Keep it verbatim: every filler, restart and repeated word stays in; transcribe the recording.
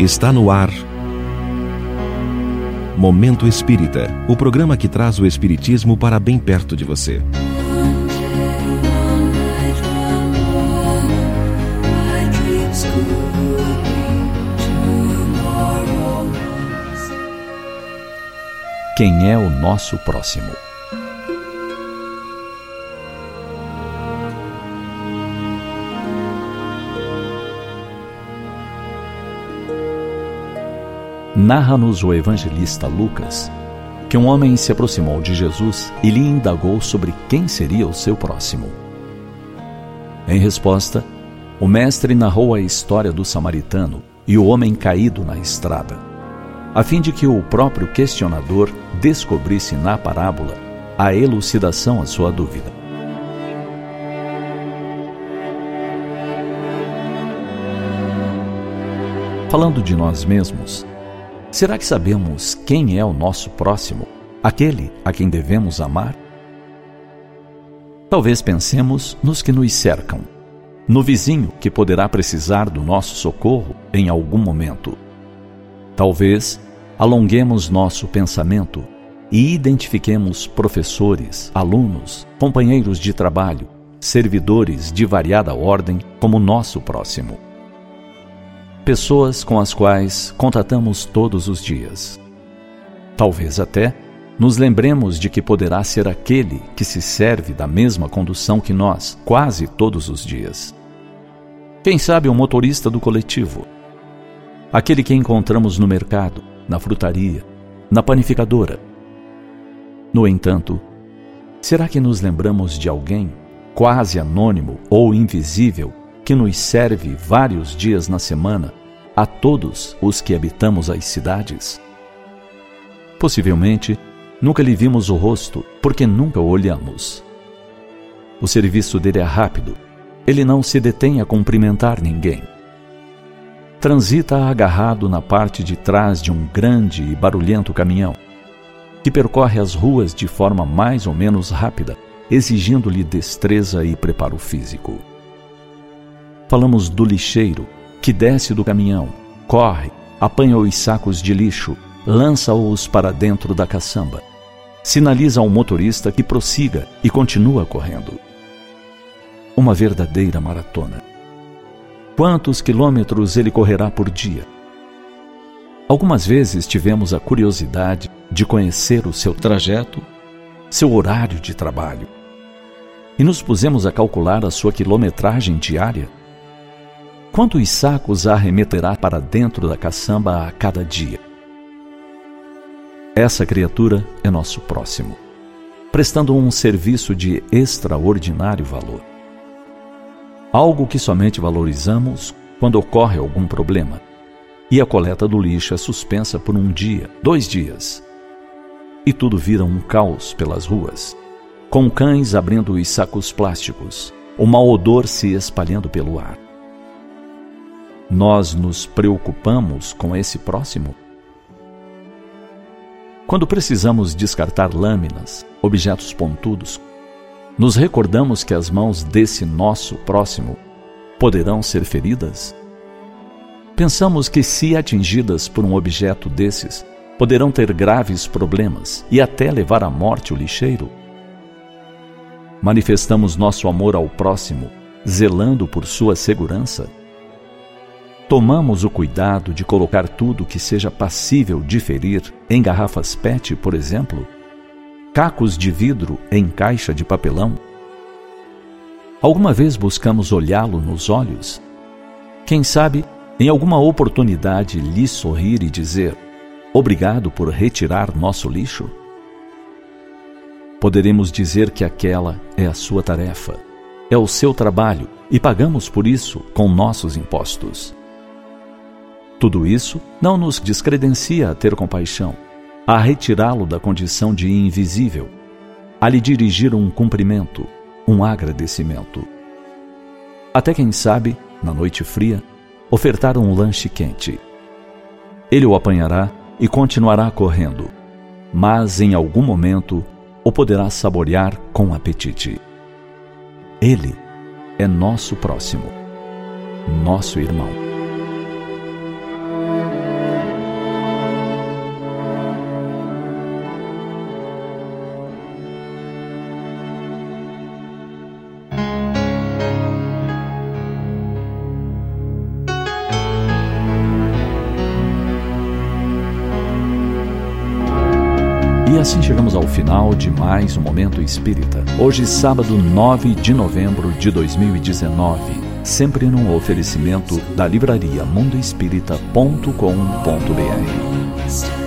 Está no ar Momento Espírita, o programa que traz o espiritismo para bem perto de você. Quem é o nosso próximo? Narra-nos o evangelista Lucas que um homem se aproximou de Jesus e lhe indagou sobre quem seria o seu próximo. Em resposta, o mestre narrou a história do samaritano e o homem caído na estrada, a fim de que o próprio questionador descobrisse na parábola a elucidação à sua dúvida. Falando de nós mesmos, será que sabemos quem é o nosso próximo, aquele a quem devemos amar? Talvez pensemos nos que nos cercam, no vizinho que poderá precisar do nosso socorro em algum momento. Talvez alonguemos nosso pensamento e identifiquemos professores, alunos, companheiros de trabalho, servidores de variada ordem como nosso próximo. Pessoas com as quais contatamos todos os dias. Talvez até nos lembremos de que poderá ser aquele que se serve da mesma condução que nós, quase todos os dias. Quem sabe o motorista do coletivo, aquele que encontramos no mercado, na frutaria, na panificadora. No entanto, será que nos lembramos de alguém, quase anônimo ou invisível, que nos serve vários dias na semana a todos os que habitamos as cidades? Possivelmente, nunca lhe vimos o rosto, porque nunca o olhamos. O serviço dele é rápido, ele não se detém a cumprimentar ninguém. Transita agarrado na parte de trás de um grande e barulhento caminhão, que percorre as ruas de forma mais ou menos rápida, exigindo-lhe destreza e preparo físico. Falamos do lixeiro, que desce do caminhão, corre, apanha os sacos de lixo, lança-os para dentro da caçamba, sinaliza ao motorista que prossiga e continua correndo. Uma verdadeira maratona. Quantos quilômetros ele correrá por dia? Algumas vezes tivemos a curiosidade de conhecer o seu trajeto, seu horário de trabalho, e nos pusemos a calcular a sua quilometragem diária. Quantos sacos arremeterá para dentro da caçamba a cada dia? Essa criatura é nosso próximo, prestando um serviço de extraordinário valor. Algo que somente valorizamos quando ocorre algum problema, e a coleta do lixo é suspensa por um dia, dois dias, e tudo vira um caos pelas ruas, com cães abrindo os sacos plásticos, o mau odor se espalhando pelo ar. Nós nos preocupamos com esse próximo? Quando precisamos descartar lâminas, objetos pontudos, nos recordamos que as mãos desse nosso próximo poderão ser feridas? Pensamos que, se atingidas por um objeto desses, poderão ter graves problemas e até levar à morte o lixeiro? Manifestamos nosso amor ao próximo, zelando por sua segurança? Tomamos o cuidado de colocar tudo que seja passível de ferir em garrafas P E T, por exemplo? Cacos de vidro em caixa de papelão? Alguma vez buscamos olhá-lo nos olhos? Quem sabe, em alguma oportunidade, lhe sorrir e dizer: obrigado por retirar nosso lixo? Poderemos dizer que aquela é a sua tarefa, é o seu trabalho, e pagamos por isso com nossos impostos. Tudo isso não nos descredencia a ter compaixão, a retirá-lo da condição de invisível, a lhe dirigir um cumprimento, um agradecimento. Até, quem sabe, na noite fria, ofertar um lanche quente. Ele o apanhará e continuará correndo, mas em algum momento o poderá saborear com apetite. Ele é nosso próximo, nosso irmão. E assim chegamos ao final de mais um Momento Espírita. Hoje, sábado nove de novembro de dois mil e dezenove. Sempre num oferecimento da livraria mundo espírita ponto com ponto br.